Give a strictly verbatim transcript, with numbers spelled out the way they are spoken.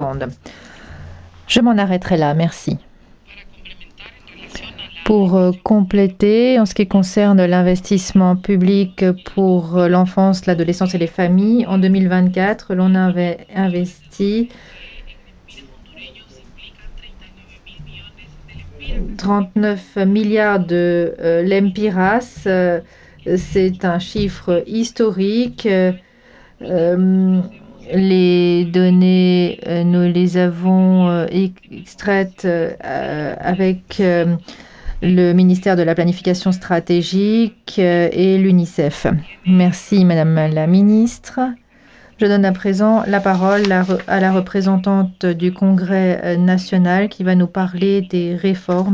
demande. Je m'en arrêterai là, merci. Pour euh, compléter, en ce qui concerne l'investissement public pour euh, l'enfance, l'adolescence et les familles, en deux mille vingt-quatre, l'on avait investi trente-neuf milliards de euh, lempiras. Euh, c'est un chiffre historique. Euh, euh, les données, euh, nous les avons euh, extraites euh, avec euh, le ministère de la Planification stratégique euh, et l'UNICEF. Merci, Madame la Ministre. Je donne à présent la parole à la représentante du Congrès national qui va nous parler des réformes